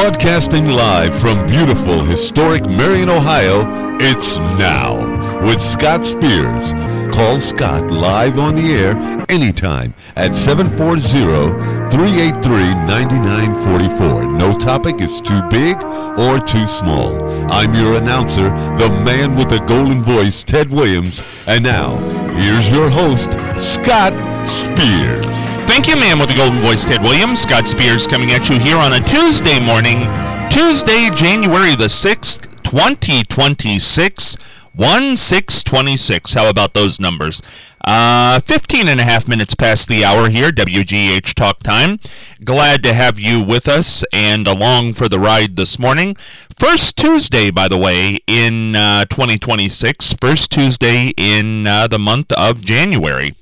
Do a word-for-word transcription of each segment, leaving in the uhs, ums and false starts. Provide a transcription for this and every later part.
Broadcasting live from beautiful, historic Marion, Ohio, it's Now with Scott Spears. Call Scott live on the air anytime at seven four zero, three eight three, nine nine four four. No topic is too big or too small. I'm your announcer, the man with the golden voice, Ted Williams. And now, here's your host, Scott Spears. Thank you, man with the golden voice, Ted Williams. Scott Spears coming at you here on a Tuesday morning, Tuesday, January the sixth, twenty twenty-six, one six twenty-six. How about those numbers? Uh, fifteen and a half minutes past the hour here, W G H Talk Time. Glad to have you with us and along for the ride this morning. First Tuesday, by the way, in uh, twenty twenty-six. First Tuesday in uh, the month of January.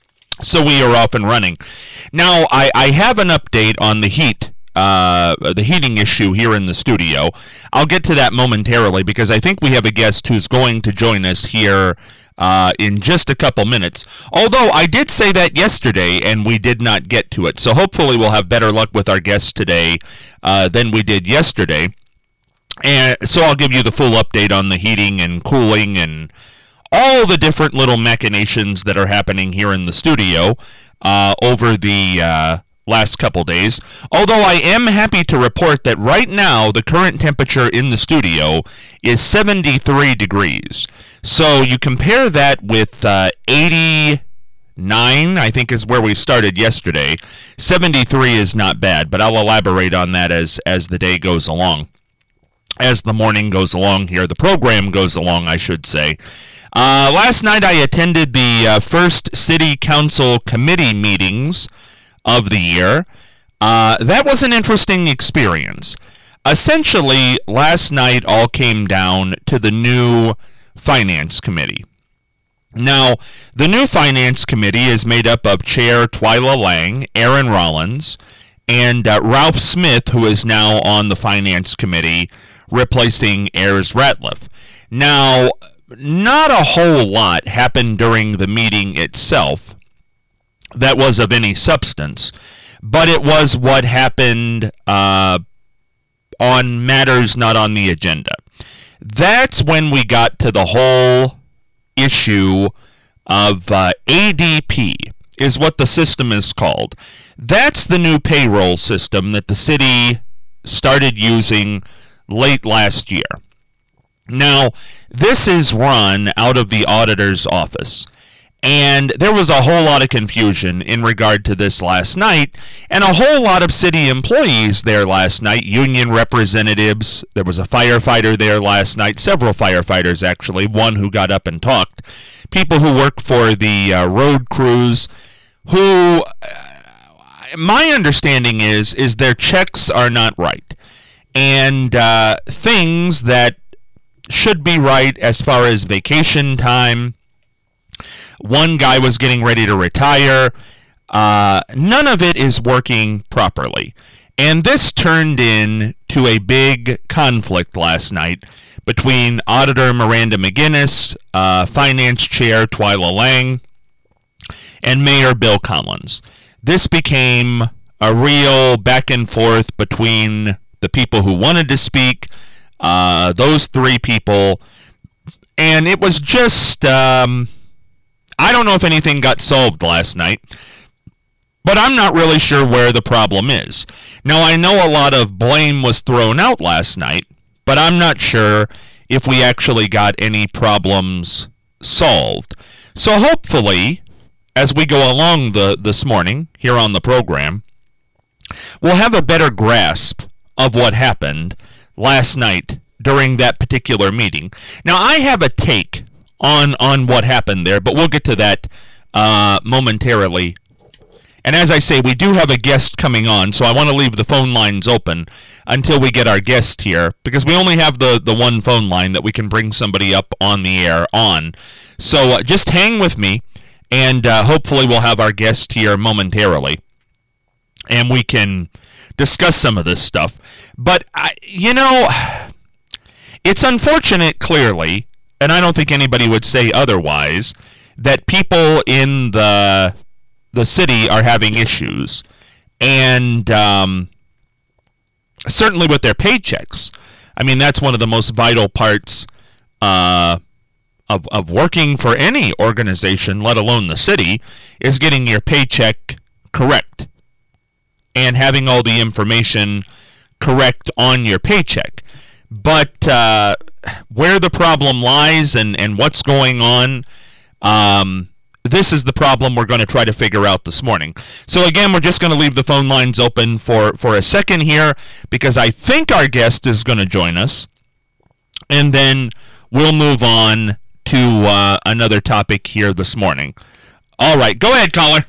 So we are off and running. Now, I, I have an update on the heat, uh, the heating issue here in the studio. I'll get to that momentarily because I think we have a guest who's going to join us here uh, in just a couple minutes. Although I did say that yesterday and we did not get to it. So hopefully we'll have better luck with our guest today uh, than we did yesterday. And so I'll give you the full update on the heating and cooling and all the different little machinations that are happening here in the studio uh, over the uh, last couple days. Although I am happy to report that right now the current temperature in the studio is seventy-three degrees. So you compare that with uh, eighty-nine, I think is where we started yesterday. seventy-three is not bad, but I'll elaborate on that as, as the day goes along. As the morning goes along here, the program goes along, I should say. Uh, last night I attended the uh, first City Council committee meetings of the year. Uh, that was an interesting experience. Essentially, last night all came down to the new Finance Committee. Now, the new Finance Committee is made up of Chair Twyla Lang, Aaron Rollins, and uh, Ralph Smith, who is now on the Finance Committee, replacing Ayers Ratliff. Now, not a whole lot happened during the meeting itself that was of any substance, but it was what happened uh, on matters not on the agenda. That's when we got to the whole issue of uh, A D P, is what the system is called. That's the new payroll system that the city started using late last year. Now, this is run out of the auditor's office, and there was a whole lot of confusion in regard to this last night, and a whole lot of city employees there last night, union representatives. There was a firefighter there last night, several firefighters actually, one who got up and talked, people who work for the uh, road crews, who, uh, my understanding is, is their checks are not right, and uh, things that should be right as far as vacation time. One guy was getting ready to retire. Uh, none of it is working properly. And this turned into a big conflict last night between Auditor Miranda McGinnis, uh, Finance Chair Twyla Lang, and Mayor Bill Collins. This became a real back and forth between the people who wanted to speak, Uh, those three people, and it was just, um, I don't know if anything got solved last night, but I'm not really sure where the problem is. Now, I know a lot of blame was thrown out last night, but I'm not sure if we actually got any problems solved. So hopefully, as we go along the this morning here on the program, we'll have a better grasp of what happened last night during that particular meeting. Now, I have a take on on what happened there, but we'll get to that uh, momentarily. And as I say, we do have a guest coming on, so I want to leave the phone lines open until we get our guest here, because we only have the, the one phone line that we can bring somebody up on the air on. So uh, just hang with me, and uh, hopefully we'll have our guest here momentarily, and we can discuss some of this stuff. But, I, you know, it's unfortunate, clearly, and I don't think anybody would say otherwise, that people in the the city are having issues. And um, certainly with their paychecks. I mean, that's one of the most vital parts uh, of of working for any organization, let alone the city, is getting your paycheck correct and having all the information correct on your paycheck. But uh, where the problem lies and, and what's going on, um, this is the problem we're going to try to figure out this morning. So again, we're just going to leave the phone lines open for, for a second here because I think our guest is going to join us. And then we'll move on to uh, another topic here this morning. All right, go ahead, caller.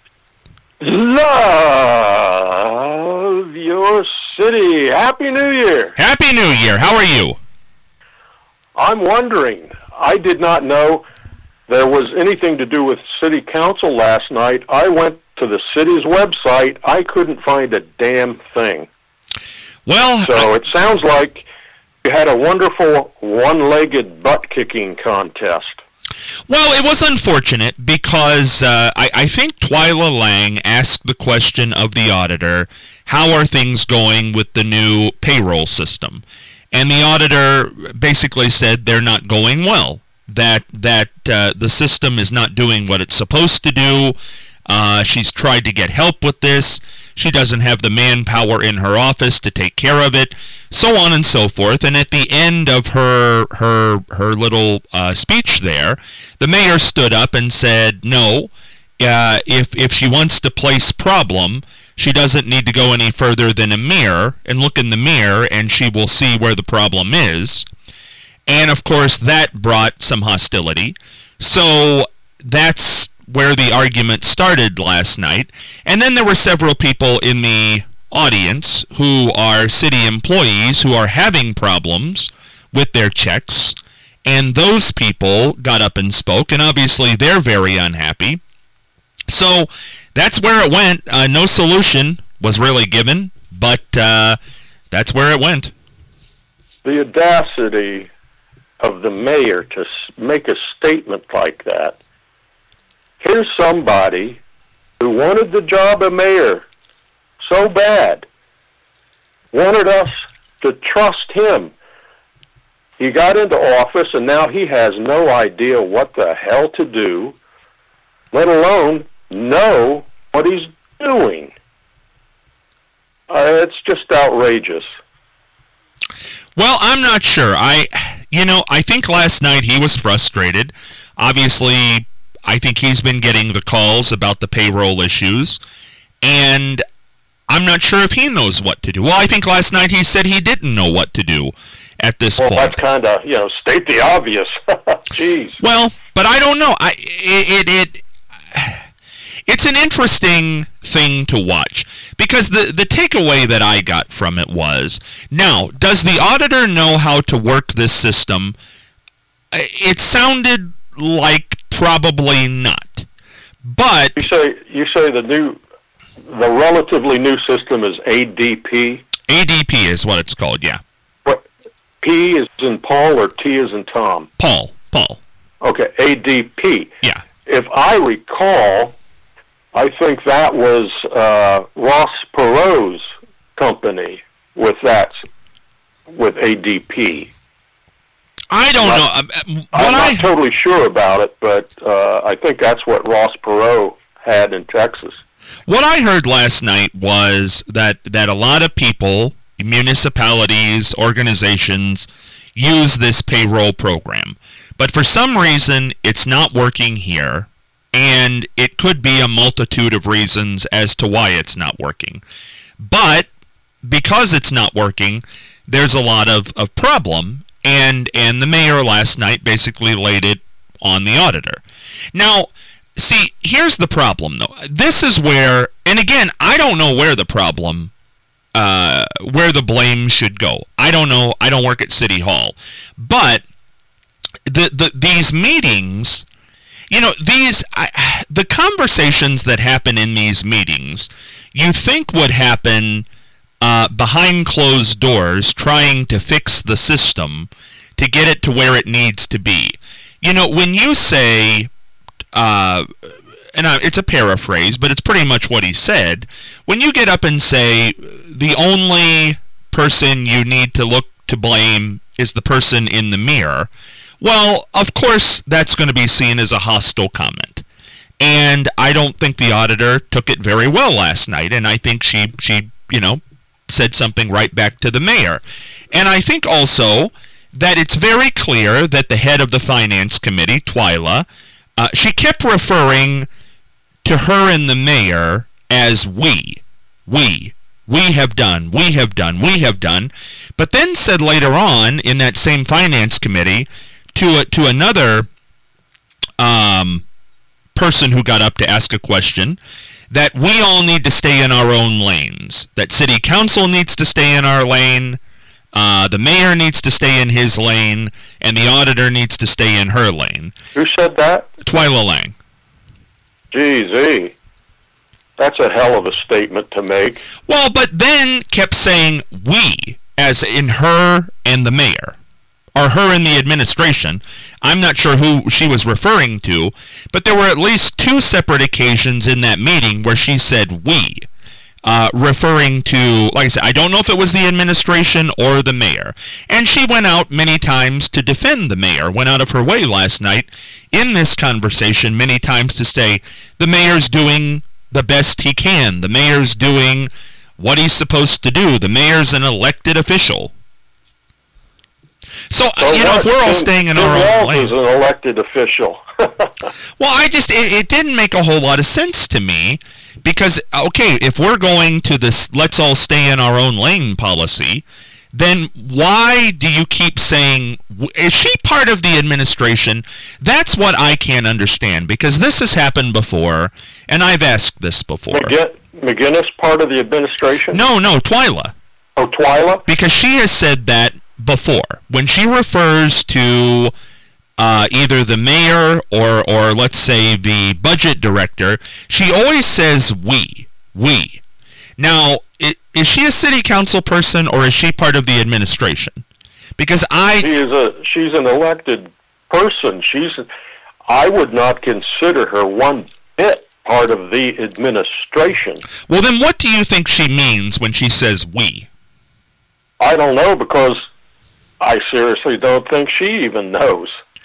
Love your city. Happy New Year. Happy New Year. How are you? I'm wondering, I did not know there was anything to do with city council last night. I went to the city's website. I couldn't find a damn thing. Well, so I- it sounds like you had a wonderful one-legged butt-kicking contest. Well, it was unfortunate because uh, I, I think Twyla Lang asked the question of the auditor, how are things going with the new payroll system? And the auditor basically said they're not going well, that that uh, the system is not doing what it's supposed to do. Uh, she's tried to get help with this. She doesn't have the manpower in her office to take care of it, so on and so forth. And at the end of her her her little uh, speech there, the mayor stood up and said, no, uh, if if she wants to place problem, she doesn't need to go any further than a mirror and look in the mirror, and she will see where the problem is. And of course, that brought some hostility. So that's where the argument started last night. And then there were several people in the audience who are city employees who are having problems with their checks. And those people got up and spoke, and obviously they're very unhappy. So that's where it went. Uh, no solution was really given, but uh, that's where it went. The audacity of the mayor to make a statement like that. Here's somebody who wanted the job of mayor so bad, wanted us to trust him. He got into office, and now he has no idea what the hell to do, let alone know what he's doing. Uh, it's just outrageous. Well, I'm not sure. I, you know, I think last night he was frustrated. Obviously, I think he's been getting the calls about the payroll issues, and I'm not sure if he knows what to do. Well, I think last night he said he didn't know what to do at this well, point. Well, that's kind of, you know, state the obvious. Jeez. Well, but I don't know. I it, it it it's an interesting thing to watch because the the takeaway that I got from it was, now, does the auditor know how to work this system? It sounded like probably not. But you say you say the new the relatively new system is A D P? A D P is what it's called, yeah. What, P is in Paul or T is in Tom? Paul. Paul. Okay, A D P. Yeah. If I recall, I think that was uh, Ross Perot's company with that, with A D P. I don't I'm know. Not, I'm I, not totally sure about it, but uh, I think that's what Ross Perot had in Texas. What I heard last night was that, that a lot of people, municipalities, organizations, use this payroll program. But for some reason, it's not working here, and it could be a multitude of reasons as to why it's not working. But because it's not working, there's a lot of, of problem, and, and the mayor last night basically laid it on the auditor. Now, see, here's the problem, though. This is where, and again, I don't know where the problem, uh, where the blame should go. I don't know. I don't work at City Hall. But the, the these meetings, you know, these I, the conversations that happen in these meetings, you think would happen uh, behind closed doors, trying to fix the system to get it to where it needs to be. You know, when you say, uh, and I, it's a paraphrase, but it's pretty much what he said, when you get up and say the only person you need to look to blame is the person in the mirror, well, of course, that's going to be seen as a hostile comment. And I don't think the auditor took it very well last night, and I think she, she, you know, said something right back to the mayor. And I think also that it's very clear that the head of the Finance Committee, Twyla, uh, she kept referring to her and the mayor as we. We. We have done. We have done. We have done. But then said later on in that same Finance Committee to a, to another um, person who got up to ask a question that we all need to stay in our own lanes. That City Council needs to stay in our lane. Uh, the mayor needs to stay in his lane, and the auditor needs to stay in her lane. Who said that? Twyla Lang. Geez, that's a hell of a statement to make. Well, but then kept saying we, as in her and the mayor, or her and the administration. I'm not sure who she was referring to, but there were at least two separate occasions in that meeting where she said we. Uh, referring to, like I said, I don't know if it was the administration or the mayor. And she went out many times to defend the mayor, went out of her way last night in this conversation many times to say the mayor's doing the best he can. The mayor's doing what he's supposed to do. The mayor's an elected official. So, so you know, if we're all Tim, staying in Tim our own Walz lane. is an elected official. Well, I just, it, it didn't make a whole lot of sense to me because, okay, if we're going to this let's all stay in our own lane policy, then why do you keep saying, is she part of the administration? That's what I can't understand, because this has happened before, and I've asked this before. McGin- McGinnis part of the administration? No, no, Twyla. Oh, Twyla? Because she has said that before. When she refers to uh, either the mayor or, or let's say the budget director, she always says we, we. Now, it, is she a city council person or is she part of the administration? Because I... She is a, she's an elected person. She's, I would not consider her one bit part of the administration. Well, then what do you think she means when she says we? I don't know, because I seriously don't think she even knows.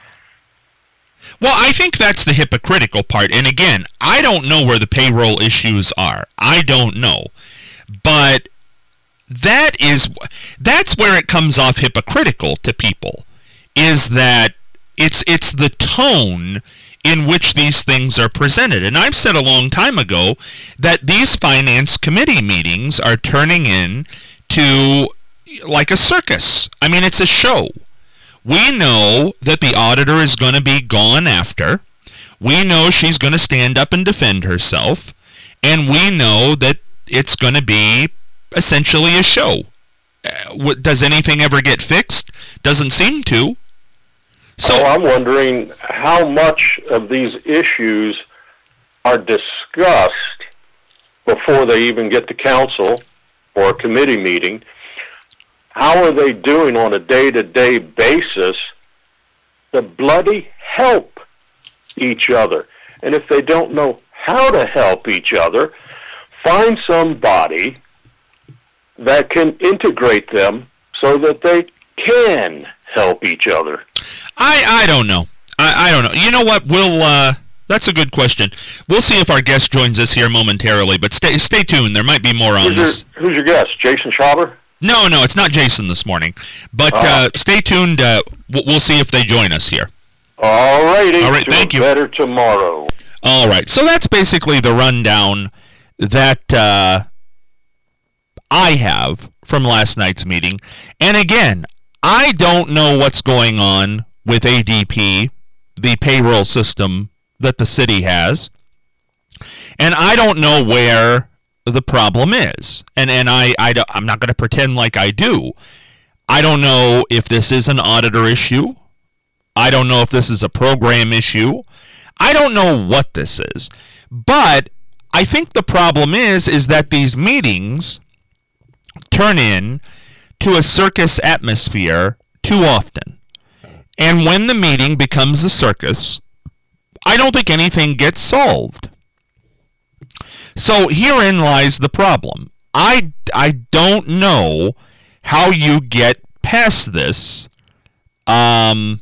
Well, I think that's the hypocritical part. And again, I don't know where the payroll issues are. I don't know. But that is, that's where it comes off hypocritical to people, is that it's it's the tone in which these things are presented. And I've said a long time ago that these finance committee meetings are turning into like a circus. I mean, it's a show. We know that the auditor is going to be gone after. We know she's going to stand up and defend herself. And we know that it's going to be essentially a show. Uh, does anything ever get fixed? Doesn't seem to. So well, I'm wondering how much of these issues are discussed before they even get to council or a committee meeting. How are they doing on a day-to-day basis to bloody help each other? And if they don't know how to help each other, find somebody that can integrate them so that they can help each other. I, I don't know. I, I don't know. You know what? We'll uh, that's a good question. We'll see if our guest joins us here momentarily, but stay stay tuned. There might be more on who's this. Your, who's your guest? Jason Schauber? No, no, it's not Jason this morning. But uh, uh, stay tuned. Uh, we'll see if they join us here. All righty. All right, thank you. Better tomorrow. All right. So that's basically the rundown that uh, I have from last night's meeting. And again, I don't know what's going on with A D P, the payroll system that the city has. And I don't know where the problem is. And and I, I I'm not going to pretend like I do. I don't know if this is an auditor issue. I don't know if this is a program issue. I don't know what this is. But I think the problem is is that these meetings turn in to a circus atmosphere too often. And when the meeting becomes a circus, I don't think anything gets solved. So herein lies the problem. I, I don't know how you get past this um,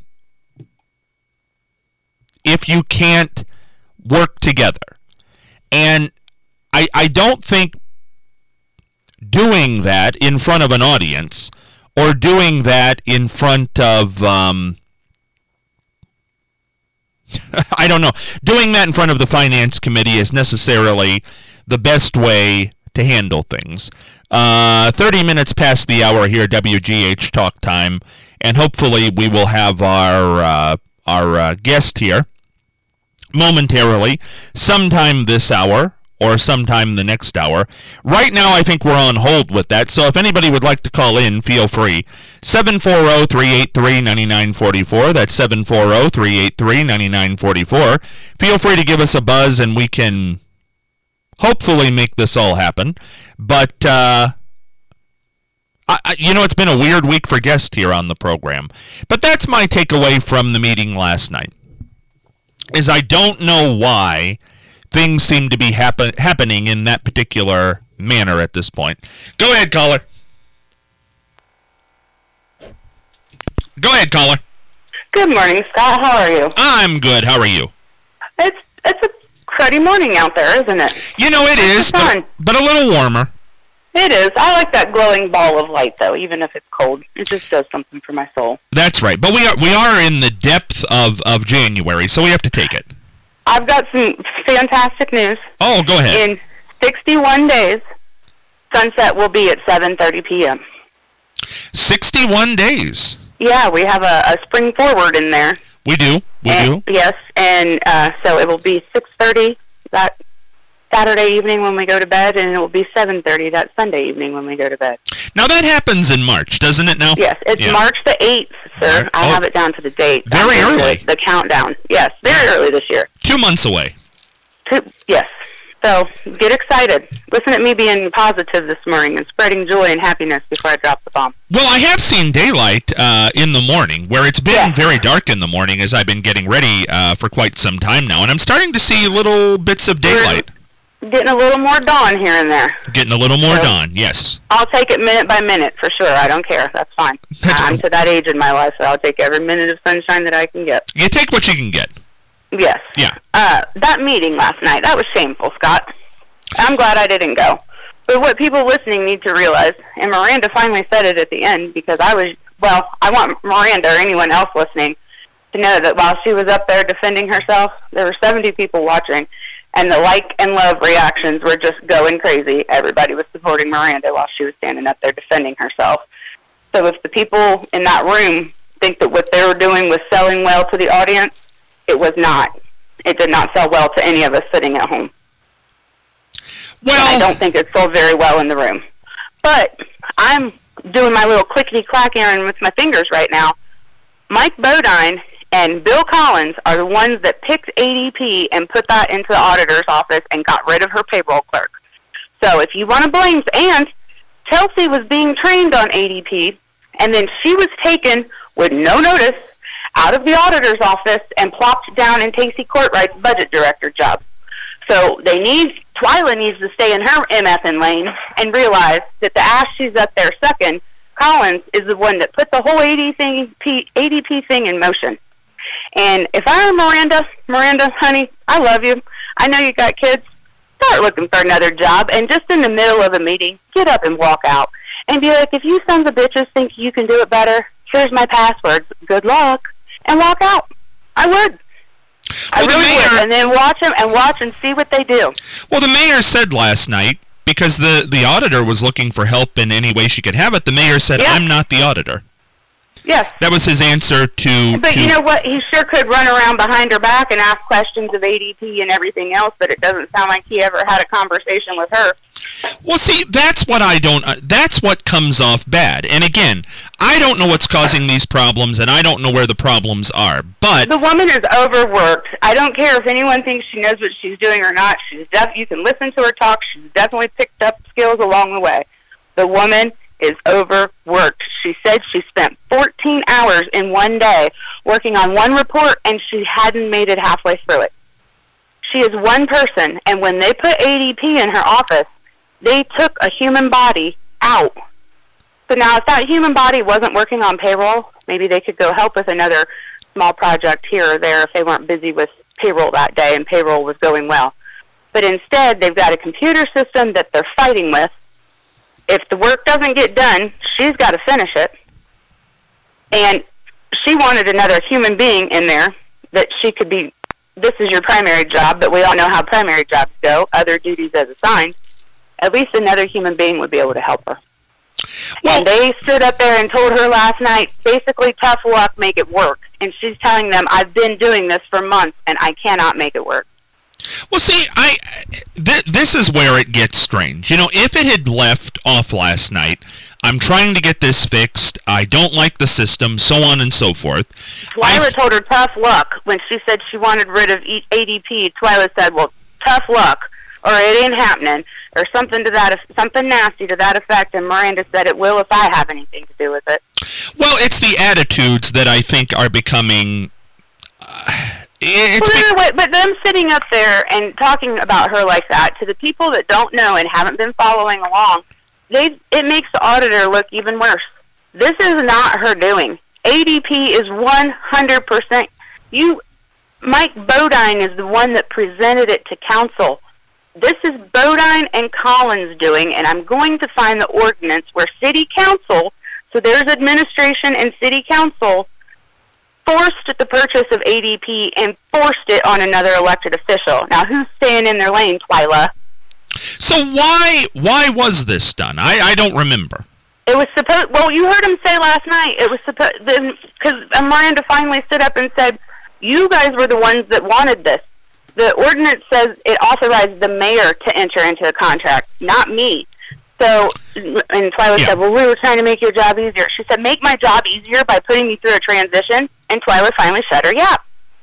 if you can't work together. And I, I don't think doing that in front of an audience or doing that in front of, um, I don't know, doing that in front of the Finance Committee is necessarily the best way to handle things. Uh, thirty minutes past the hour here, W G H Talk Time, and hopefully we will have our, uh, our uh, guest here momentarily, sometime this hour, or sometime the next hour. Right now, I think we're on hold with that, so if anybody would like to call in, feel free. seven four zero, three eight three, nine nine four four. That's seven four zero, three eight three, nine nine four four. Feel free to give us a buzz, and we can hopefully make this all happen. But, uh, I, I, you know, it's been a weird week for guests here on the program. But that's my takeaway from the meeting last night, is I don't know why things seem to be happen- happening in that particular manner at this point. Go ahead, caller. Go ahead, caller. Good morning, Scott. How are you? I'm good. How are you? It's it's a cruddy morning out there, isn't it? You know, it is, but, but a little warmer. It is. I like that glowing ball of light, though, even if it's cold. It just does something for my soul. That's right. But we are we are in the depth of, of January, so we have to take it. I've got some fantastic news. Oh, go ahead. In sixty-one days, sunset will be at seven thirty p.m. sixty-one days? Yeah, we have a, a spring forward in there. We do. We and, do. Yes, and uh, so it will be six thirty that Saturday evening when we go to bed, and it will be seven thirty that Sunday evening when we go to bed. Now, that happens in March, doesn't it now? Yes, it's yeah. March the eighth, sir. Mar- I oh. have it down to the date. Very early. The, the countdown. Yes, very early this year. Two months away. Two, yes. So, get excited. Listen to me being positive this morning and spreading joy and happiness before I drop the bomb. Well, I have seen daylight uh, in the morning, where it's been yes. very dark in the morning as I've been getting ready uh, for quite some time now, and I'm starting to see little bits of daylight. We're getting a little more dawn here and there. Getting a little more so, dawn, yes. I'll take it minute by minute for sure. I don't care. That's fine. That's I'm cool. to that age in my life, so I'll take every minute of sunshine that I can get. You take what you can get. Yes. Yeah. Uh, that meeting last night, that was shameful, Scott. I'm glad I didn't go. But what people listening need to realize, and Miranda finally said it at the end, because I was, well, I want Miranda or anyone else listening to know that while she was up there defending herself, there were seventy people watching, and the like and love reactions were just going crazy. Everybody was supporting Miranda while she was standing up there defending herself. So if the people in that room think that what they were doing was selling well to the audience, it was not. It did not sell well to any of us sitting at home. Well, and I don't think it sold very well in the room. But I'm doing my little clickety-clack errand with my fingers right now. Mike Bodine and Bill Collins are the ones that picked A D P and put that into the auditor's office and got rid of her payroll clerk. So if you want to blame, and Chelsea was being trained on A D P, and then she was taken with no notice out of the auditor's office and plopped down in Tacey Courtwright's budget director job. So they need, Twyla needs to stay in her M F N lane and realize that the ass she's up there sucking, Collins is the one that put the whole A D P thing in motion. And if I were Miranda, Miranda, honey, I love you. I know you got kids. Start looking for another job, and just in the middle of a meeting, get up and walk out. And be like, if you sons of bitches think you can do it better, here's my passwords. Good luck. And walk out. I would. I well, really the mayor, would. And then watch them and watch and see what they do. Well, the mayor said last night, because the, the auditor was looking for help in any way she could have it, the mayor said, yeah. I'm not the auditor. Yes. That was his answer to... But to, you know what? He sure could run around behind her back and ask questions of A D P and everything else, but it doesn't sound like he ever had a conversation with her. Well, see, that's what I don't... Uh, that's what comes off bad. And again, I don't know what's causing these problems, and I don't know where the problems are, but... The woman is overworked. I don't care if anyone thinks she knows what she's doing or not. She's def- You can listen to her talk. She's definitely picked up skills along the way. The woman is overworked. She said she spent fourteen hours in one day working on one report, and she hadn't made it halfway through it. She is one person, and when they put A D P in her office, they took a human body out So now if that human body wasn't working on payroll, maybe they could go help with another small project here or there if they weren't busy with payroll that day and payroll was going well. But instead, they've got a computer system that they're fighting with. If the work doesn't get done, she's got to finish it. And she wanted another human being in there that she could be, this is your primary job, but we all know how primary jobs go, other duties as assigned. At least another human being would be able to help her. Well, and they stood up there and told her last night, basically, tough luck, make it work. And she's telling them, I've been doing this for months, and I cannot make it work. Well, see, I th- this is where it gets strange. You know, if it had left off last night, I'm trying to get this fixed, I don't like the system, so on and so forth. Twyla told her tough luck when she said she wanted rid of A D P. Twyla said, well, tough luck, or it ain't happening, or something to that, something nasty to that effect, and Miranda said it will if I have anything to do with it. Well, it's the attitudes that I think are becoming... Uh, it's well, wait, but them sitting up there and talking about her like that, to the people that don't know and haven't been following along, they it makes the auditor look even worse. This is not her doing. A D P is one hundred percent. You, Mike Bodine is the one that presented it to council. This is Bodine and Collins doing, and I'm going to find the ordinance where city council, so there's administration and city council, forced the purchase of A D P and forced it on another elected official. Now, who's staying in their lane, Twyla? So why why was this done? I, I don't remember. It was supposed. Well, you heard him say last night. It was supposed because Miranda finally stood up and said, "You guys were the ones that wanted this. The ordinance says it authorized the mayor to enter into a contract, not me." So, and Twyla yeah. said, "Well, we were trying to make your job easier." She said, "Make my job easier by putting me through a transition." And Twyla finally shut her yeah.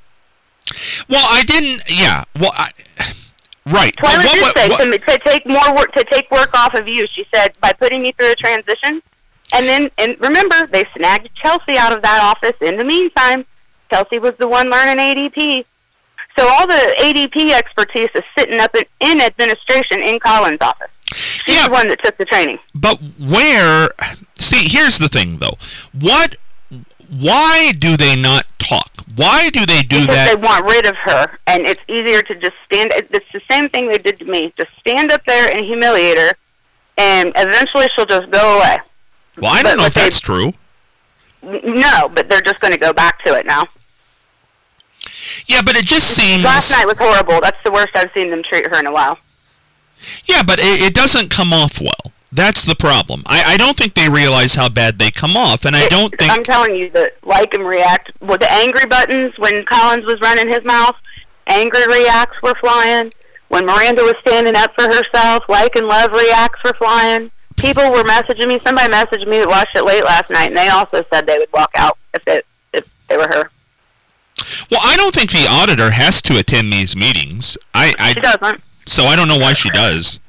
Well, I didn't. Yeah. Well, I. Right. Twyla what, did what, say what, to, to take more work to take work off of you. She said by putting me through a transition, and then and remember they snagged Chelsea out of that office. In the meantime, Chelsea was the one learning A D P. So all the A D P expertise is sitting up in, in administration in Collins' office. She's yeah, the one that took the training. But where? See, here's the thing, though. What? Why do they not talk? Why do they do because that? Because they want rid of her, and it's easier to just stand. It's the same thing they did to me. Just stand up there and humiliate her, and eventually she'll just go away. Well, I don't but, know if they, that's true. No, but they're just going to go back to it now. Yeah, but it just seems... Last night was horrible. That's the worst I've seen them treat her in a while. Yeah, but it, it doesn't come off well. That's the problem. I, I don't think they realize how bad they come off, and I it, don't think... I'm telling you that like and react... Well, the angry buttons when Collins was running his mouth, angry reacts were flying. When Miranda was standing up for herself, like and love reacts were flying. People were messaging me. Somebody messaged me that watched it late last night, and they also said they would walk out if they, if they were her. Well, I don't think the auditor has to attend these meetings. I, I She doesn't. So I don't know why she does.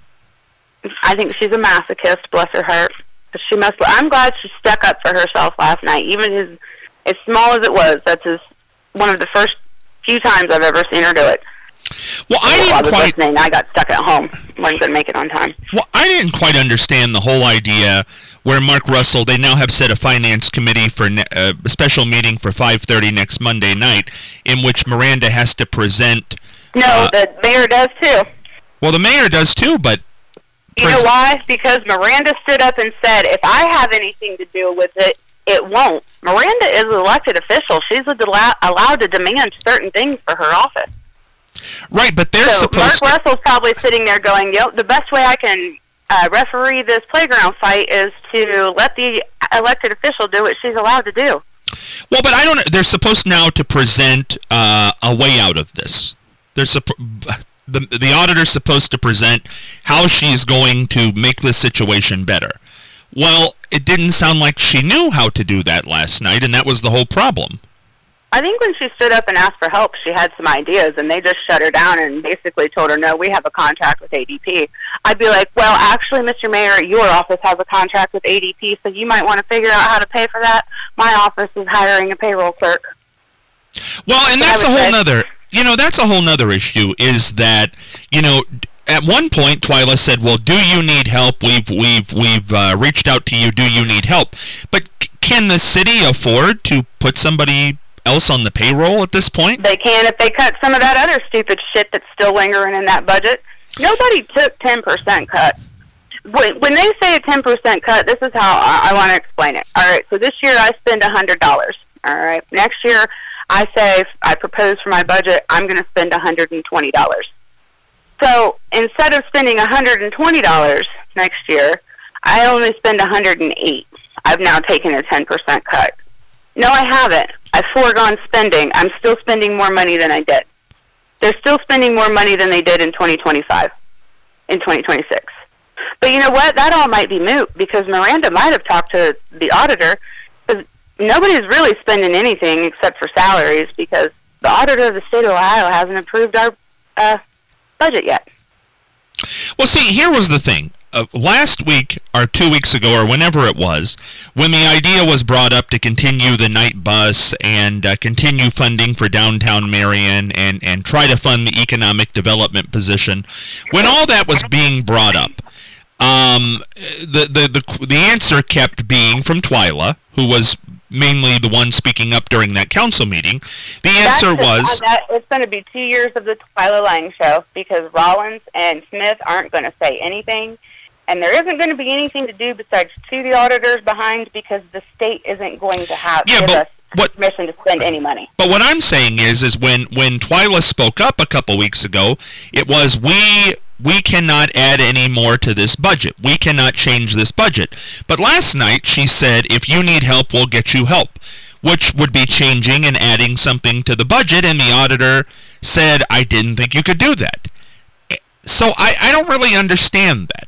I think she's a masochist, bless her heart. But she must. I'm glad she stuck up for herself last night, even as as small as it was. That's as, one of the first few times I've ever seen her do it. Well, I didn't well, I was quite. listening. I got stuck at home. Wasn't going to make it on time. Well, I didn't quite understand the whole idea where Mark Russell. They now have set a finance committee for ne- uh, a special meeting for five thirty next Monday night, in which Miranda has to present. No, uh, the mayor does too. Well, the mayor does too, but. You know why? Because Miranda stood up and said, if I have anything to do with it, it won't. Miranda is an elected official. She's allowed to demand certain things for her office. Right, but they're so supposed Mark to... Russell's probably sitting there going, yo, the best way I can uh, referee this playground fight is to let the elected official do what she's allowed to do. Well, but I don't... They're supposed now to present uh, a way out of this. They're supposed... The, the auditor's supposed to present how she's going to make this situation better. Well, it didn't sound like she knew how to do that last night, and that was the whole problem. I think when she stood up and asked for help, she had some ideas, and they just shut her down and basically told her, no, we have a contract with A D P. I'd be like, well, actually, Mister Mayor, your office has a contract with A D P, so you might want to figure out how to pay for that. My office is hiring a payroll clerk. Well, and that's a whole nother... You know, that's a whole nother issue, is that, you know, at one point, Twyla said, "Well, do you need help? We've we've we've uh, reached out to you. Do you need help?" But c- can the city afford to put somebody else on the payroll at this point? They can if they cut some of that other stupid shit that's still lingering in that budget. Nobody took ten percent cut. When when they say a ten percent cut, this is how I, I want to explain it. All right, so this year I spend one hundred dollars. All right, next year I say, I propose for my budget, I'm going to spend one hundred twenty dollars. So instead of spending one hundred twenty dollars next year, I only spend one hundred eight dollars. I've now taken a ten percent cut. No, I haven't. I've foregone spending. I'm still spending more money than I did. They're still spending more money than they did in twenty twenty-five, in twenty twenty-six. But you know what? That all might be moot because Miranda might have talked to the auditor because nobody's really spending anything except for salaries because the auditor of the state of Ohio hasn't approved our uh, budget yet. Well, see, here was the thing. Uh, last week, or two weeks ago, or whenever it was, when the idea was brought up to continue the night bus and uh, continue funding for downtown Marion and, and try to fund the economic development position, when all that was being brought up, um, the, the, the, the answer kept being from Twyla, who was mainly the one speaking up during that council meeting. The answer was... Uh, that, it's going to be two years of the Twyla Lang show because Rollins and Smith aren't going to say anything. And there isn't going to be anything to do besides chew the auditors behind because the state isn't going to have yeah, give but us what, permission to spend any money. But what I'm saying is, is when, when Twyla spoke up a couple weeks ago, it was we we cannot add any more to this budget. We cannot change this budget. But last night she said, if you need help, we'll get you help, which would be changing and adding something to the budget. And the auditor said, I didn't think you could do that. So I, I don't really understand that.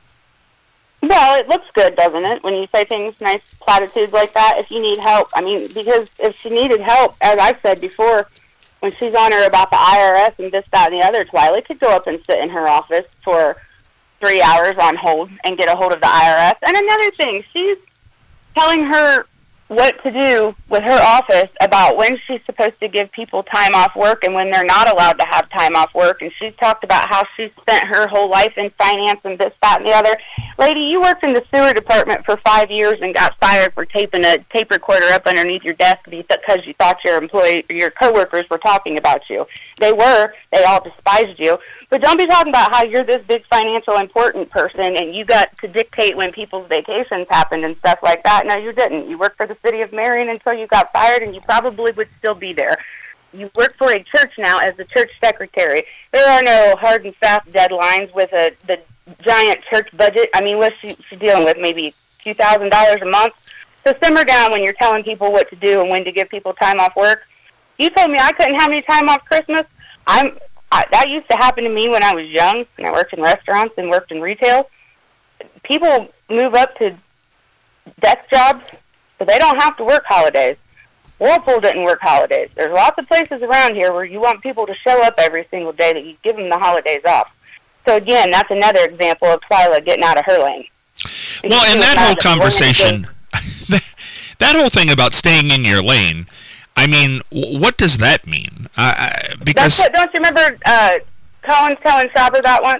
Well, it looks good, doesn't it, when you say things, nice platitudes like that, if you need help. I mean, because if she needed help, as I've said before, when she's on her about the I R S and this, that, and the other, Twyla could go up and sit in her office for three hours on hold and get a hold of the I R S. And another thing, she's telling her what to do with her office about when she's supposed to give people time off work and when they're not allowed to have time off work. And she's talked about how she spent her whole life in finance and this, that, and the other. Lady, you worked in the sewer department for five years and got fired for taping a tape recorder up underneath your desk because you thought your employee, your coworkers were talking about you. They were. They all despised you. But don't be talking about how you're this big financial important person and you got to dictate when people's vacations happened and stuff like that. No, you didn't. You worked for the city of Marion until you got fired, and you probably would still be there. You work for a church now as the church secretary. There are no hard and fast deadlines with a the giant church budget. I mean, what's she, she dealing with? Maybe two thousand dollars a month? So simmer down when you're telling people what to do and when to give people time off work. You told me I couldn't have any time off Christmas. I'm I, that used to happen to me when I was young, and I worked in restaurants and worked in retail. People move up to desk jobs, so they don't have to work holidays. Whirlpool didn't work holidays. There's lots of places around here where you want people to show up every single day that you give them the holidays off. So again, that's another example of Twyla getting out of her lane. Well, and that whole conversation, that whole thing about staying in your lane, I mean, what does that mean? Uh, because That's what, don't you remember uh, Collins telling Schaber that once?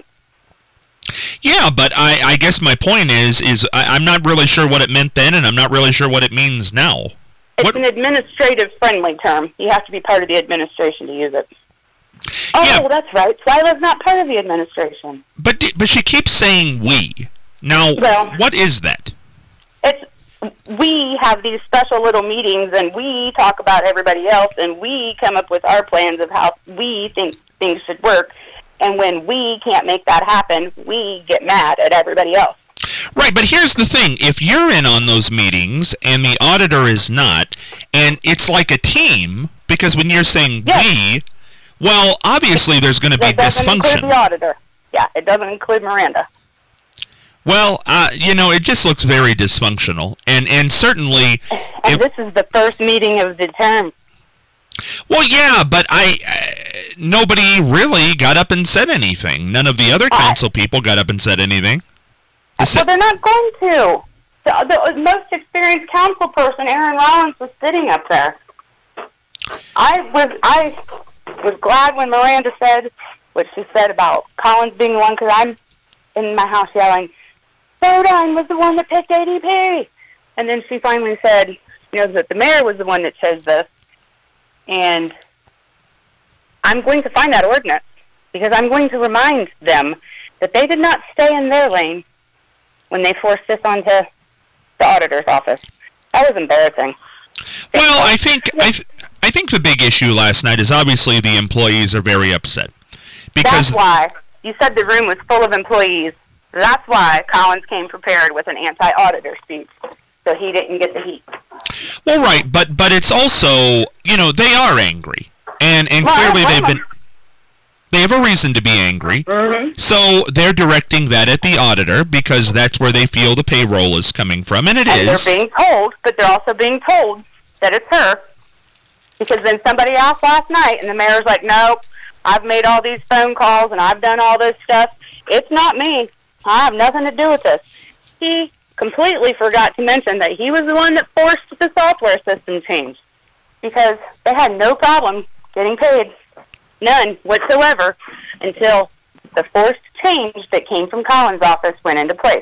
Yeah, but I, I guess my point is, is I, I'm not really sure what it meant then, and I'm not really sure what it means now. It's what? an administrative-friendly term. You have to be part of the administration to use it. Oh, yeah. Well, that's right. Twyla's not part of the administration. But but she keeps saying we. Now, well, what is that? It's we have these special little meetings, and we talk about everybody else, and we come up with our plans of how we think things should work. And when we can't make that happen, we get mad at everybody else. Right, but here's the thing. If you're in on those meetings and the auditor is not, and it's like a team, because when you're saying yes. we, well, obviously there's going to be it doesn't dysfunction. Include the auditor. Yeah, it doesn't include Miranda. Well, uh, you know, it just looks very dysfunctional. And, and certainly... And it, this is the first meeting of the term. Well, yeah, but I uh, nobody really got up and said anything. None of the other council uh, people got up and said anything. The well, they're not going to. The, the most experienced council person, Aaron Rollins, was sitting up there. I was I was glad when Miranda said, what she said about Collins being the one, because I'm in my house yelling, Bodine was the one that picked A D P. And then she finally said, you know, that the mayor was the one that chose this. And I'm going to find that ordinance, because I'm going to remind them that they did not stay in their lane when they forced this onto the auditor's office. That was embarrassing. Well, I think I, th- I think the big issue last night is obviously the employees are very upset. Because That's why. You said the room was full of employees. That's why Collins came prepared with an anti-auditor speech, so he didn't get the heat. Well, right, but but it's also, you know, they are angry. And and well, clearly they've been they have a reason to be angry. Mm-hmm. So they're directing that at the auditor because that's where they feel the payroll is coming from, and it and is. They're being told, but they're also being told that it's her. Because then somebody asked last night, and the mayor's like, "Nope, I've made all these phone calls and I've done all this stuff. It's not me. I have nothing to do with this." He completely forgot to mention that he was the one that forced the software system change, because they had no problem getting paid, none whatsoever, until the forced change that came from Collins' office went into place.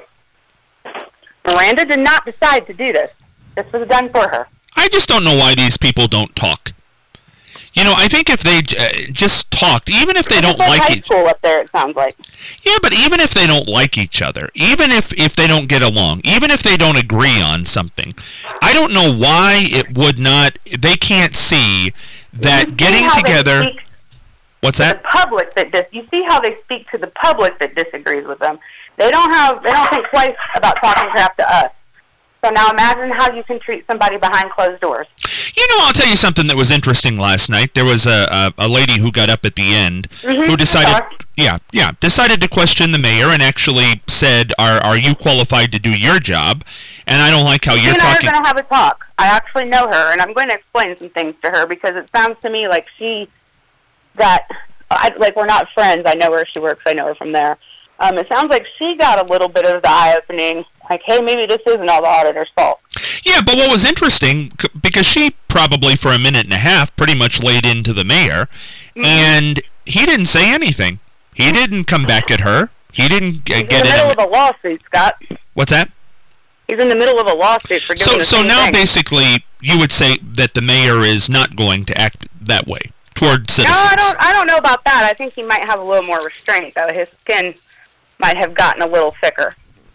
Miranda did not decide to do this. This was done for her. I just don't know why these people don't talk. You know, I think if they uh, just talked, even if they don't like like high each school up there, it sounds like. Yeah, but even if they don't like each other, even if, if they don't get along, even if they don't agree on something, I don't know why it would not, they can't see that You getting see how they together... speak What's to that? The public that dis- you see how they speak to the public that disagrees with them. They don't have, they don't think twice about talking crap to us. So now imagine how you can treat somebody behind closed doors. You know, I'll tell you something that was interesting last night. There was a a, a lady who got up at the end Mm-hmm. who decided, Sorry. yeah, yeah, decided to question the mayor and actually said, "Are are you qualified to do your job?" And I don't like how She you're and I are talking. going to have a talk. I actually know her, and I'm going to explain some things to her, because it sounds to me like she got, I, like we're not friends. I know where she works. I know her from there. Um, it sounds like she got a little bit of the eye-opening, like, hey, maybe this isn't all the auditor's fault. Yeah, but what was interesting, c- because she probably for a minute and a half pretty much laid into the mayor, Mm-hmm. and he didn't say anything. He didn't come back at her. He didn't uh, He's get in the in. middle A, of a lawsuit, Scott. what's that? He's in the middle of a lawsuit for doing So, the so same now thing. basically, you would say that the mayor is not going to act that way toward No, citizens. I don't. I don't know about that. I think he might have a little more restraint, though. His skin might have gotten a little thicker.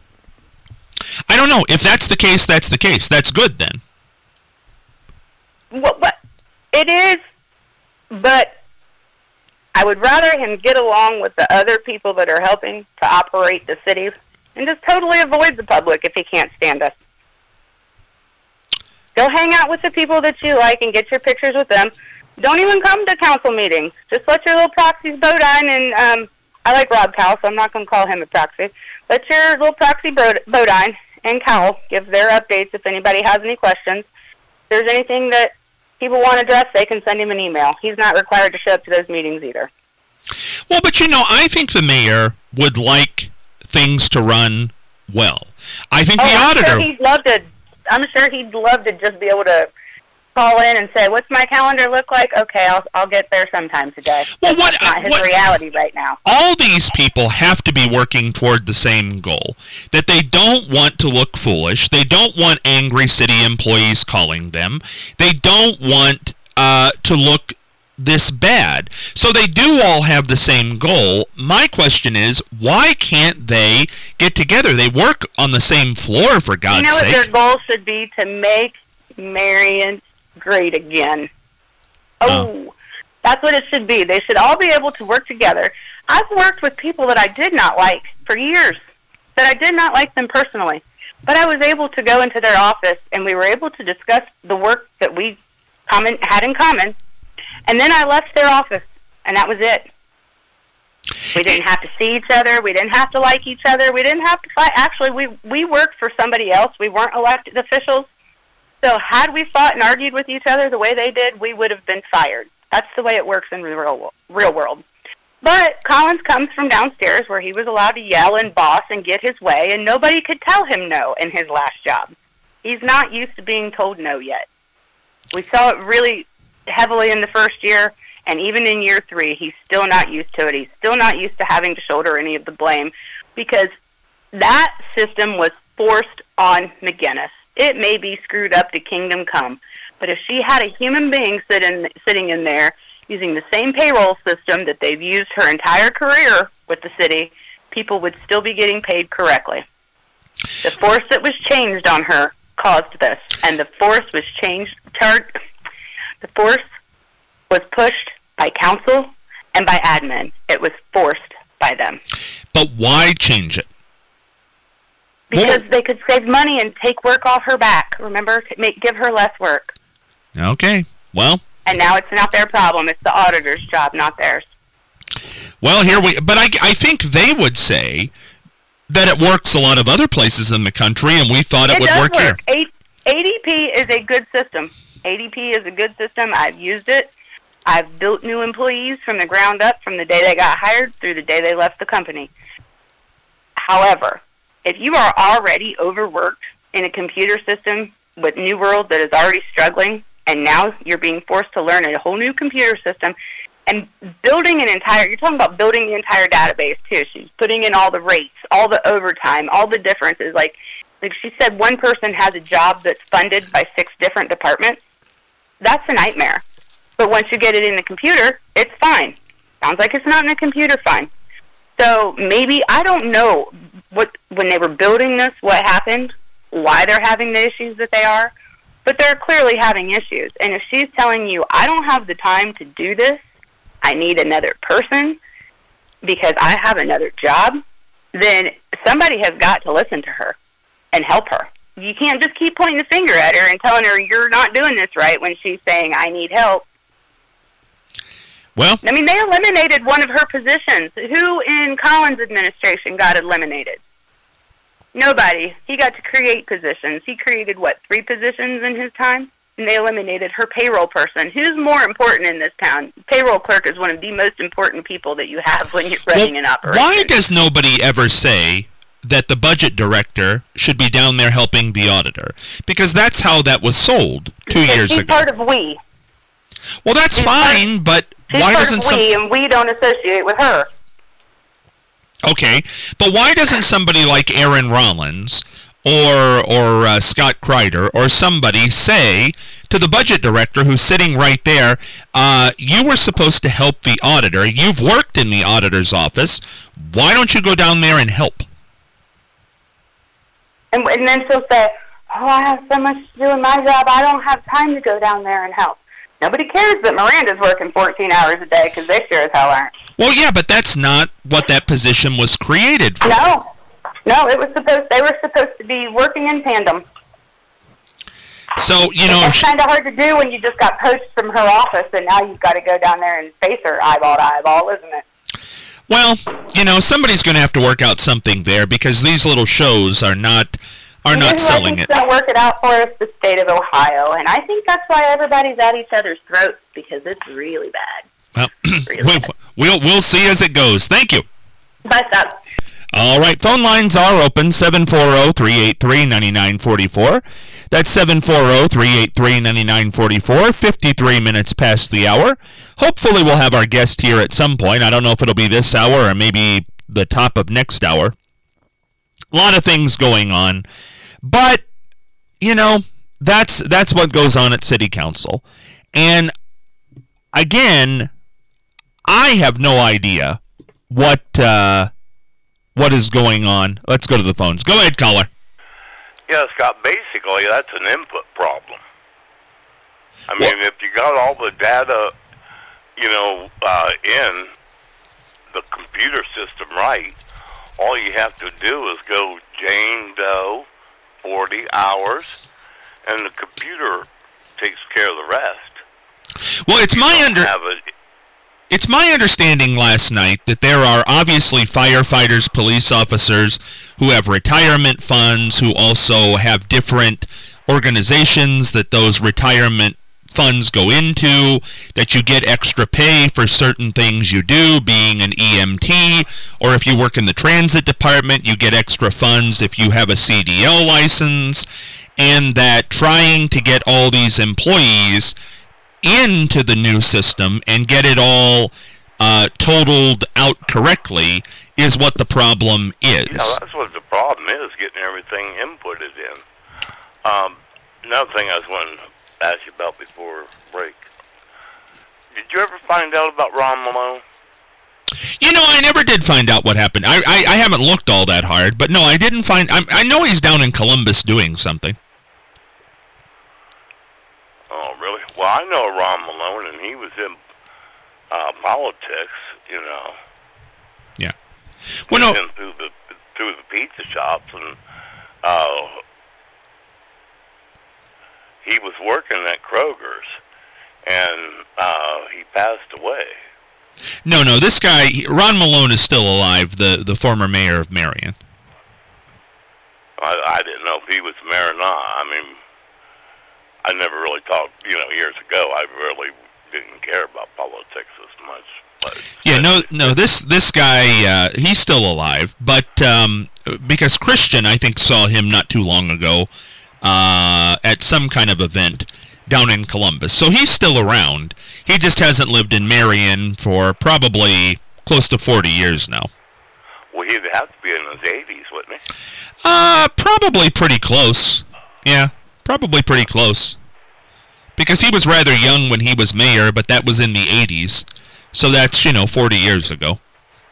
I don't know. If that's the case, that's the case. That's good then. What? What? It is, but I would rather him get along with the other people that are helping to operate the city, and just totally avoid the public if he can't stand us. Go hang out with the people that you like and get your pictures with them. Don't even come to council meetings. Just let your little proxies Bodine and, um, I like Rob Cowell, so I'm not going to call him a proxy. Let your little proxy Bod- Bodine and Cowell give their updates if anybody has any questions. If there's anything that people want to address, they can send him an email. He's not required to show up to those meetings either. Well, but you know, I think the mayor would like things to run well. I think Oh, the I'm auditor... sure he'd love to. I'm sure he'd love to just be able to call in and say, "What's my calendar look like?" Okay, I'll I'll get there sometime today. Well, what- That's not his what- reality right now. all these people have to be working toward the same goal, that they don't want to look foolish. They don't want angry city employees calling them. They don't want uh, to look this bad. So they do all have the same goal. My question is, why can't they get together? They work on the same floor, for God's You know what sake. their goal should be? To make Marion great again. Oh, that's what it should be. They should all be able to work together. I've worked with people that I did not like for years, that I did not like them personally. But I was able to go into their office, and we were able to discuss the work that we common, had in common. And then I left their office, and that was it. We didn't have to see each other. We didn't have to like each other. We didn't have to fight. Actually, we, we worked for somebody else. We weren't elected officials. So had we fought and argued with each other the way they did, we would have been fired. That's the way it works in the real, real world. But Collins comes from downstairs where he was allowed to yell and boss and get his way, and nobody could tell him no in his last job. He's not used to being told no yet. We saw it really heavily in the first year, And even in year three, he's still not used to it. He's still not used to having to shoulder any of the blame because that system was forced on McGinnis. It may be screwed up to kingdom come, but if she had a human being sit in, sitting in there using the same payroll system that they've used her entire career with the city, people would still be getting paid correctly. The force that was changed on her caused this, and the force was changed. Tar- the force was pushed by council and by admin. It was forced by them. But why change it? Because Well- they could save money and take work off her back. Remember, make give her less work. Okay, well, And now it's not their problem. It's the auditor's job, not theirs. well, here we. But I, I think they would say that it works a lot of other places in the country, and we thought it, It would does work, work. here. A- ADP is a good system. A D P is a good system. I've used it. I've built new employees from the ground up from the day they got hired through the day they left the company. However, if you are already overworked in a computer system with New World that is already struggling, and now you're being forced to learn a whole new computer system and building an entire, you're talking about building the entire database too. She's putting in all the rates, all the overtime, all the differences. Like, like she said, one person has a job that's funded by six different departments. That's a nightmare. But once you get it in the computer, it's fine. Sounds like it's not in the computer, fine. So maybe, I don't know what when they were building this, what happened, why they're having the issues that they are, but they're clearly having issues. And if she's telling you, I don't have the time to do this, I need another person because I have another job, then somebody has got to listen to her and help her. You can't just keep pointing the finger at her and telling her you're not doing this right when she's saying, I need help. Well, I mean, they eliminated one of her positions. Who in Collins' administration got eliminated? Nobody. He got to create positions. He created, what, three positions in his time? And they eliminated her payroll person. Who's more important in this town? Payroll clerk is one of the most important people that you have when you're running well, an operation. why does nobody ever say that the budget director should be down there helping the auditor? Because that's how that was sold two Because years she's ago. part of we. Well, that's she's fine, but She's why part doesn't of some... we, and we don't associate with her. Okay, but why doesn't somebody like Aaron Rollins or or uh, Scott Kreider or somebody say to the budget director who's sitting right there, uh, you were supposed to help the auditor. You've worked in the auditor's office. Why don't you go down there and help? And, and then she'll say, oh, I have so much to do in my job, I don't have time to go down there and help. Nobody cares that Miranda's working fourteen hours a day because they sure as hell aren't. Well, yeah, but that's not what that position was created for. No. No, it was supposed, they were supposed to be working in tandem. So, you know... It's kind of hard to do when you just got poached from her office and now you've got to go down there and face her eyeball to eyeball, isn't it? Well, you know, somebody's going to have to work out something there because these little shows are not are You know not who selling I think's it. going to work it out for us? The state of Ohio. And I think that's why everybody's at each other's throats because it's really bad. Well, Really we, bad. we'll we'll see as it goes. Thank you. Bye, stop. All right, phone lines are open, seven four zero, three eight three, nine nine four four. That's seven four zero, three eight three, nine nine four four, fifty-three minutes past the hour. Hopefully we'll have our guest here at some point. I don't know if it'll be this hour or maybe the top of next hour. A lot of things going on. But, you know, that's that's what goes on at City Council. And, again, I have no idea what... Uh, What is going on? Let's go to the phones. Go ahead, caller. Yeah, Scott, basically that's an input problem. I mean, Well, if you got all the data, you know, uh, in the computer system right, all you have to do is go Jane Doe, forty hours, and the computer takes care of the rest. well, it's my under Have a, it's my understanding last night that there are obviously firefighters, police officers who have retirement funds, who also have different organizations that those retirement funds go into, that you get extra pay for certain things you do, being an E M T, or if you work in the transit department, you get extra funds if you have a C D L license, and that trying to get all these employees into the new system and get it all uh, totaled out correctly is what the problem is. Yeah, that's what the problem is, getting everything inputted in. Um, another thing I was wanting to ask you about before break. Did you ever find out about Ron Malone? You know, I never did find out what happened. I I, I haven't looked all that hard, but no, I didn't find... I, I know he's down in Columbus doing something. Oh, really? Well, I know Ron Malone, and he was in uh, politics, you know. Yeah. Well, no... Been through the, through the pizza shops, and uh, he was working at Kroger's, and uh, he passed away. No, no, this guy, he- Ron Malone is still alive, the, the former mayor of Marion. I, I didn't know if he was mayor or not. I mean, I never really talked, you know, years ago, I really didn't care about politics as much. But Yeah, no, no, this this guy, uh, he's still alive, but um, because Christian, I think, saw him not too long ago uh, at some kind of event down in Columbus. So he's still around. He just hasn't lived in Marion for probably close to forty years now. Well, he'd have to be in his eighties, wouldn't he? Uh, probably pretty close. Yeah, probably pretty close. Because he was rather young when he was mayor, but that was in the eighties. So that's, you know, forty years ago.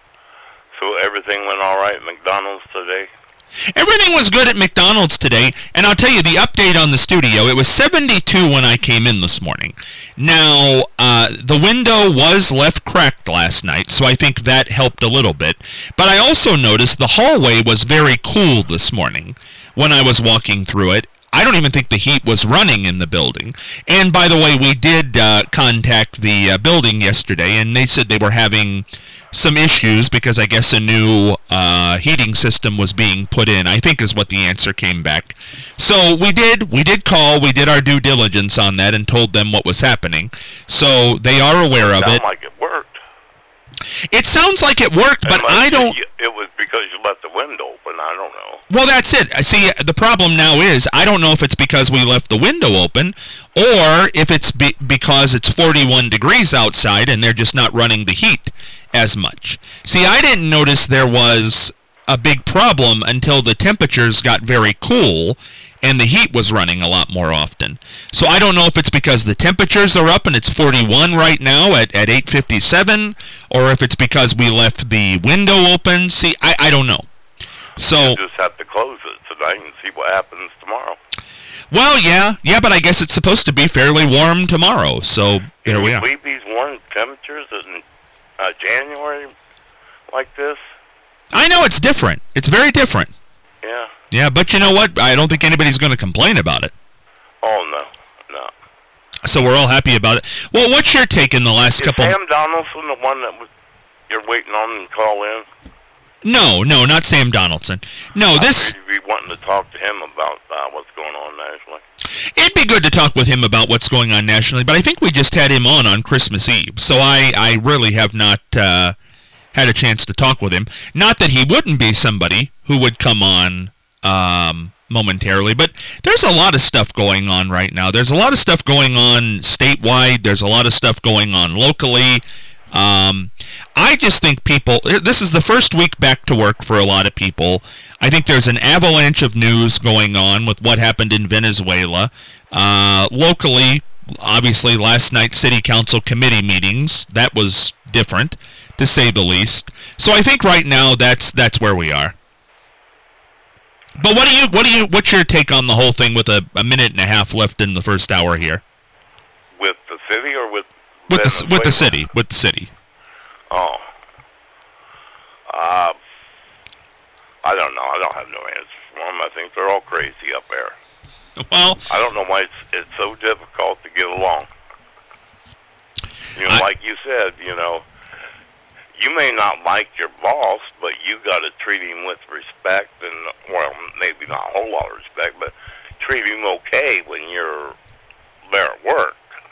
So everything went all right at McDonald's today? Everything was good at McDonald's today, and I'll tell you the update on the studio. It was seventy-two when I came in this morning. Now, uh, the window was left cracked last night, so I think that helped a little bit. But I also noticed the hallway was very cool this morning when I was walking through it. I don't even think the heat was running in the building. And by the way, we did uh, contact the uh, building yesterday, and they said they were having some issues because I guess a new uh, heating system was being put in, I think is what the answer came back. So we did, we did call, we did our due diligence on that and told them what was happening. So they are aware of it. Sound like it worked. It sounds like it worked, but Unless I don't... you- It was because you left the window open, I don't know. Well, that's it. I see, the problem now is, I don't know if it's because we left the window open, or if it's be- because it's forty-one degrees outside and they're just not running the heat as much. See, I didn't notice there was a big problem until the temperatures got very cool and the heat was running a lot more often. So I don't know if it's because the temperatures are up and it's forty-one right now at, at eight fifty-seven, or if it's because we left the window open. See, I, I don't know. So You just have to close it tonight and see what happens tomorrow. Well, yeah, yeah, but I guess it's supposed to be fairly warm tomorrow, so there we Can are. we these warm temperatures in uh, January like this? I know it's different. It's very different. Yeah. Yeah, but you know what? I don't think anybody's going to complain about it. Oh, no, no. So we're all happy about it. Well, what's your take in the last Is couple... Sam Donaldson the one that was you're waiting on to call in? No, no, not Sam Donaldson. No, this... You'd be wanting to talk to him about uh, what's going on nationally. It'd be good to talk with him about what's going on nationally, but I think we just had him on on Christmas Eve, so I, I really have not uh, had a chance to talk with him. Not that he wouldn't be somebody who would come on um, momentarily, but there's a lot of stuff going on right now. There's a lot of stuff going on statewide. There's a lot of stuff going on locally. Um, I just think people, this is the first week back to work for a lot of people. I think there's an avalanche of news going on with what happened in Venezuela. Uh, locally, obviously last night's city council committee meetings, that was different, to say the least. So I think right now that's that's where we are. But what do you what do you what's your take on the whole thing with a, a minute and a half left in the first hour here? With the city or with With the with the Venezuela? city, with the city. Oh. Uh, I don't know. I don't have no answers for them. I think they're all crazy up there. Well, I don't know why it's, it's so difficult to get along. You know, I- like you said, you know, you may not like your boss, but you got to treat him with respect and, well, maybe not a whole lot of respect, but treat him okay when you're there at work.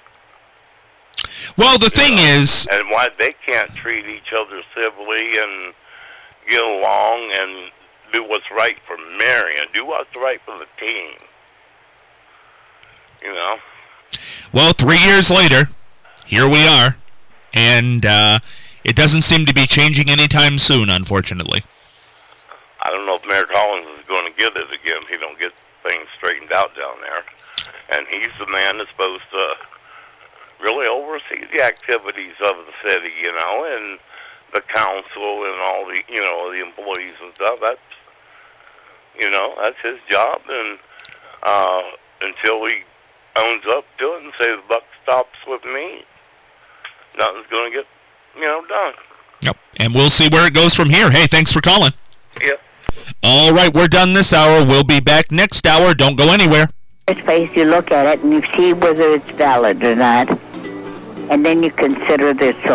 well, the thing is, And why they can't treat each other civilly and get along and do what's right for Marion, do what's right for the team. You know? Well, three years later, here we are, and uh, it doesn't seem to be changing anytime soon, unfortunately. I don't know if Mayor Collins is going to get it again if he don't get things straightened out down there. And he's the man that's supposed to really oversee the activities of the city, you know, and the council and all the, you know, the employees and stuff. That's, you know, that's his job. And uh, until he owns up to it and says the buck stops with me, nothing's going to get, you know, done. Yep. And we'll see where it goes from here. Hey, thanks for calling. Yep. All right, we're done this hour. We'll be back next hour. Don't go anywhere. First place, you look at it and you see whether it's valid or not, and then you consider their choice.